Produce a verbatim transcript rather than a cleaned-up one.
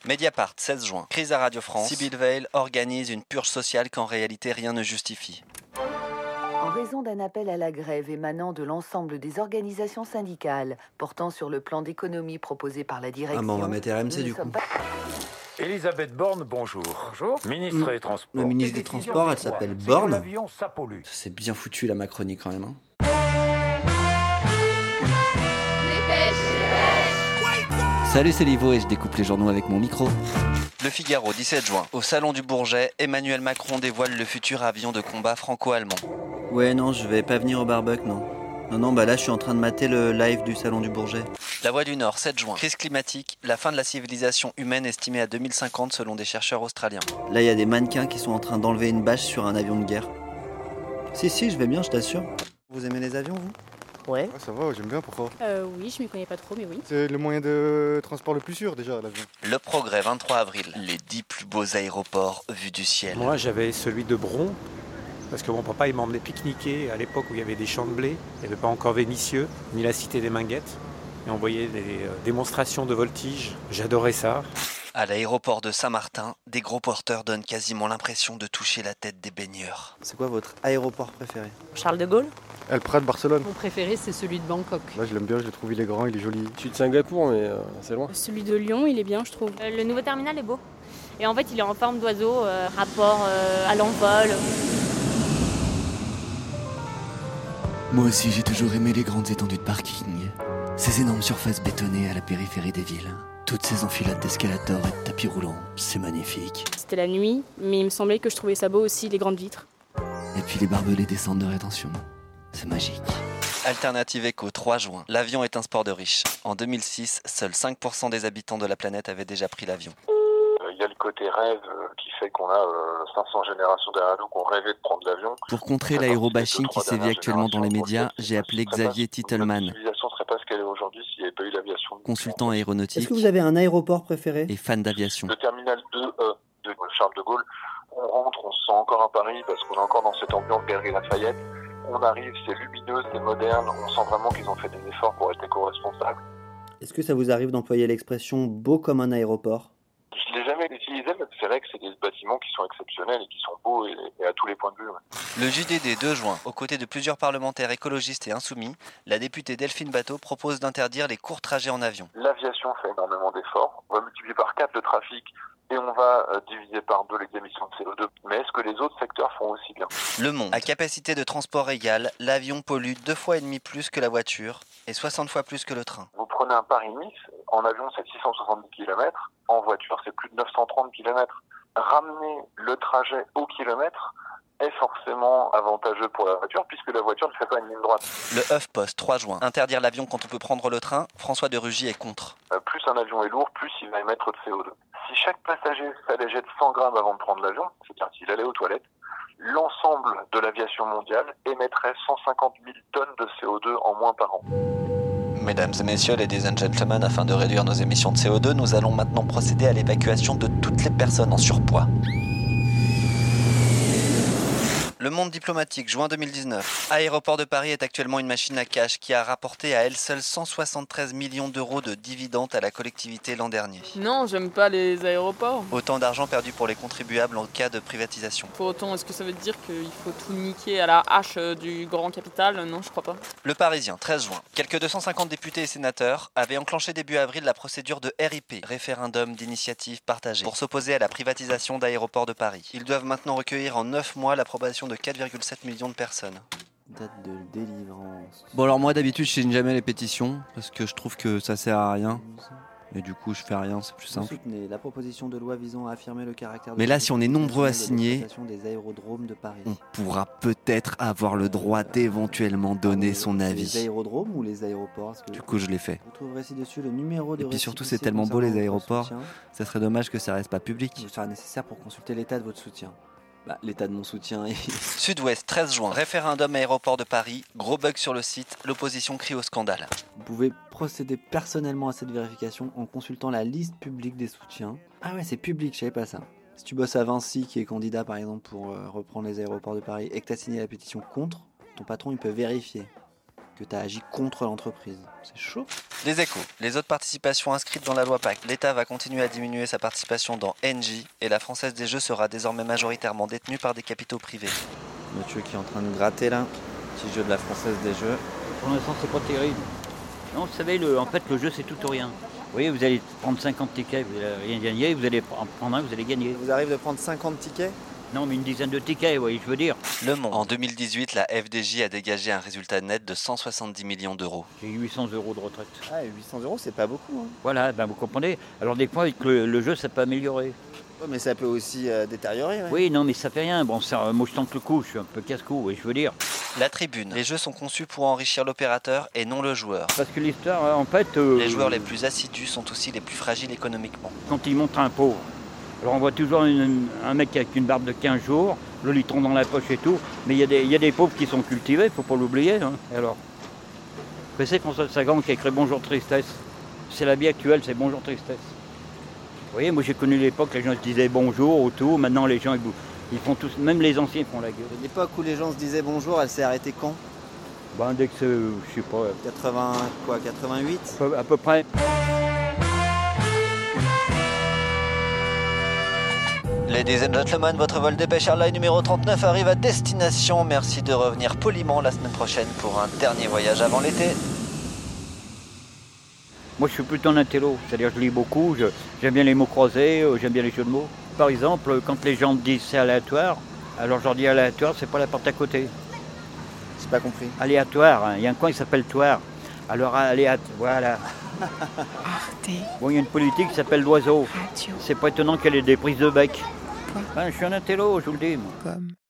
Mediapart, seize juin. Crise à Radio France. Sybille Veil organise une purge sociale qu'en réalité rien ne justifie. En raison d'un appel à la grève émanant de l'ensemble des organisations syndicales portant sur le plan d'économie proposé par la direction... Ah bon, on va mettre R M C du coup. Pas... Elisabeth Borne, bonjour. Bonjour. Ministre mmh. des Transports. Le ministre des Transports, elle s'appelle Borne. L'avion, ça pollue. C'est bien foutu la Macronie quand même. Hein. Salut, c'est Livo et je découpe les journaux avec mon micro. Le Figaro, dix-sept juin. Au Salon du Bourget, Emmanuel Macron dévoile le futur avion de combat franco-allemand. Ouais, non, je vais pas venir au barbecue, non. Non, non, bah là, je suis en train de mater le live du Salon du Bourget. La Voix du Nord, sept juin. Crise climatique, la fin de la civilisation humaine estimée à deux mille cinquante selon des chercheurs australiens. Là, il y a des mannequins qui sont en train d'enlever une bâche sur un avion de guerre. Si, si, je vais bien, je t'assure. Vous aimez les avions, vous ? Ouais. Ah, ça va, j'aime bien, pourquoi ? Euh, oui, je m'y connais pas trop, mais oui. C'est le moyen de transport le plus sûr, déjà, l'avion. Le Progrès, vingt-trois avril. Les dix plus beaux aéroports vus du ciel. Moi, j'avais celui de Bron, parce que mon papa, il m'emmenait pique-niquer à l'époque où il y avait des champs de blé. Il n'y avait pas encore Vénissieux, ni la cité des Minguettes. Et on voyait des euh, démonstrations de voltige. J'adorais ça. À l'aéroport de Saint-Martin, des gros porteurs donnent quasiment l'impression de toucher la tête des baigneurs. C'est quoi votre aéroport préféré ? Charles de Gaulle. El Prat de Barcelone. Mon préféré, c'est celui de Bangkok. Là, je l'aime bien, je le trouve, il est grand, il est joli. Je suis de Singapour, mais euh, c'est loin. Celui de Lyon, il est bien, je trouve. Euh, le nouveau terminal est beau. Et en fait, il est en forme d'oiseau, euh, rapport euh, à l'envol. Moi aussi, j'ai toujours aimé les grandes étendues de parking. Ces énormes surfaces bétonnées à la périphérie des villes. Toutes ces enfilades d'escalators et de tapis roulants, c'est magnifique. C'était la nuit, mais il me semblait que je trouvais ça beau aussi, les grandes vitres. Et puis les barbelés des centres de rétention, c'est magique. Alternative Éco, trois juin. L'avion est un sport de riches. En deux mille six, seuls cinq pour cent des habitants de la planète avaient déjà pris l'avion. Il y a le côté rêve qui fait qu'on a euh, cinq cents générations derrière nous qui ont rêvé de prendre l'avion. Pour contrer l'aérobashing qui sévit actuellement dans les médias, j'ai appelé Xavier Titelman, La civilisation ne serait pas ce qu'elle est aujourd'hui s'il n'y avait pas eu l'aviation. Consultant aéronautique. Est-ce que vous avez un aéroport préféré ? Et fan d'aviation. Le terminal deux E de Charles de Gaulle, on rentre, on se sent encore à Paris parce qu'on est encore dans cette ambiance Galerie Lafayette. On arrive, c'est lumineux, c'est moderne, on sent vraiment qu'ils ont fait des efforts pour être éco-responsables. Est-ce que ça vous arrive d'employer l'expression « beau comme un aéroport » ? Je ne l'ai jamais utilisé, mais c'est vrai que c'est des bâtiments qui sont exceptionnels et qui sont beaux et, et à tous les points de vue. Ouais. Le J D D deux juin, aux côtés de plusieurs parlementaires écologistes et insoumis, la députée Delphine Batho propose d'interdire les courts trajets en avion. L'aviation fait énormément d'efforts. On va multiplier par quatre le trafic et on va euh, diviser par deux les émissions de C O deux. Mais est-ce que les autres secteurs font aussi bien ? Le Monde. À capacité de transport égale, l'avion pollue deux fois et demi plus que la voiture et soixante fois plus que le train. Vous prenez un Paris-Nice, en avion c'est six cent soixante-dix kilomètres, en voiture c'est plus de neuf cent trente kilomètres. Ramener le trajet au kilomètre est forcément avantageux pour la voiture puisque la voiture ne fait pas une ligne droite. Le HuffPost, trois juin. Interdire l'avion quand on peut prendre le train, François de Rugy est contre. Euh, plus un avion est lourd, plus il va émettre de C O deux. Si chaque passager s'allégeait de cent grammes avant de prendre l'avion, c'est-à-dire s'il allait aux toilettes, l'ensemble de l'aviation mondiale émettrait cent cinquante mille tonnes de C O deux en moins par an. Mesdames et messieurs, ladies and gentlemen, afin de réduire nos émissions de C O deux, nous allons maintenant procéder à l'évacuation de toutes les personnes en surpoids. Le Monde diplomatique, juin deux mille dix-neuf. Aéroport de Paris est actuellement une machine à cash qui a rapporté à elle seule cent soixante-treize millions d'euros de dividendes à la collectivité l'an dernier. Non, j'aime pas les aéroports. Autant d'argent perdu pour les contribuables en cas de privatisation. Pour autant, est-ce que ça veut dire qu'il faut tout niquer à la hache du grand capital ? Non, je crois pas. Le Parisien, treize juin. Quelques deux cent cinquante députés et sénateurs avaient enclenché début avril la procédure de R I P, référendum d'initiative partagée, pour s'opposer à la privatisation d'Aéroports de Paris. Ils doivent maintenant recueillir en neuf mois l'approbation de quatre virgule sept millions de personnes. Date de délivrance. Bon alors moi d'habitude je signe jamais les pétitions parce que je trouve que ça sert à rien. Et du coup je fais rien, c'est plus simple. Soutenez la proposition de loi visant à affirmer le caractère de Mais là si on est nombreux à signer, des aérodromes de Paris. on pourra peut-être avoir le droit d'éventuellement donner son avis. Les aérodromes ou les aéroports que Du coup je l'ai fait. Vous trouverez ci-dessus le numéro de Et puis surtout c'est tellement beau les aéroports, ça serait dommage que ça reste pas public. Il sera nécessaire pour consulter l'état de votre soutien. Bah, l'état de mon soutien est... Sud-Ouest, treize juin. Référendum aéroport de Paris. Gros bug sur le site. L'opposition crie au scandale. Vous pouvez procéder personnellement à cette vérification en consultant la liste publique des soutiens. Ah ouais, c'est public, je savais pas ça. Si tu bosses à Vinci, qui est candidat par exemple pour euh, reprendre les aéroports de Paris, et que tu as signé la pétition contre, ton patron il peut vérifier. que tu as agi contre l'entreprise. C'est chaud. Les Échos. Les autres participations inscrites dans la loi P A C. L'État va continuer à diminuer sa participation dans Engie et la Française des Jeux sera désormais majoritairement détenue par des capitaux privés. Mathieu qui est en train de gratter là. Petit jeu de la Française des Jeux. Pour l'instant, c'est pas terrible. Non, vous savez, le, en fait, le jeu, c'est tout ou rien. Vous voyez, vous allez prendre cinquante tickets, vous n'allez rien gagner, vous allez en prendre un, vous allez gagner. Vous arrivez de prendre cinquante tickets ? Non, mais une dizaine de tickets, vous voyez, je veux dire. Le Monde. En deux mille dix-huit, la F D J a dégagé un résultat net de cent soixante-dix millions d'euros. J'ai huit cents euros de retraite. Ah, huit cents euros, c'est pas beaucoup. Hein. Voilà, ben vous comprenez. Alors des fois, avec le, le jeu, ça peut améliorer. Ouais, mais ça peut aussi euh, détériorer. Ouais. Oui, non, mais ça fait rien. Bon, ça, moi, je tente le coup, je suis un peu casse-cou, oui, je veux dire. La Tribune. Les jeux sont conçus pour enrichir l'opérateur et non le joueur. Parce que l'histoire, en fait... Euh, les joueurs les plus assidus sont aussi les plus fragiles économiquement. Quand ils montrent un pauvre, alors on voit toujours une, un mec avec une barbe de quinze jours, le litron dans la poche et tout, mais il y, y a des pauvres qui sont cultivés, il ne faut pas l'oublier. Hein. Et alors, c'est François Sagan qui a écrit Bonjour Tristesse. C'est la vie actuelle, c'est Bonjour Tristesse. Vous voyez, moi j'ai connu l'époque, les gens se disaient bonjour ou tout, maintenant les gens, ils, ils font tous, même les anciens font la gueule. L'époque où les gens se disaient bonjour, elle s'est arrêtée quand ? Ben dès que c'est, je sais pas... quatre-vingts, quoi, quatre-vingt-huit ? À peu, à peu près. Ladies and gentlemen, votre vol Dépêche Airlines numéro trente-neuf arrive à destination. Merci de revenir poliment la semaine prochaine pour un dernier voyage avant l'été. Moi je suis plutôt un intello, c'est-à-dire je lis beaucoup, je, j'aime bien les mots croisés, euh, j'aime bien les jeux de mots. Par exemple, quand les gens me disent c'est aléatoire, alors je leur dis aléatoire, c'est pas la porte à côté. J'ai pas compris. Aléatoire, hein. Il y a un coin qui s'appelle Toire. Alors aléatoire, voilà. Arte. Bon, il y a une politique qui s'appelle l'oiseau. Radio. C'est pas étonnant qu'elle ait des prises de bec. Ben, je suis un intello, je vous le dis. Moi. Comme.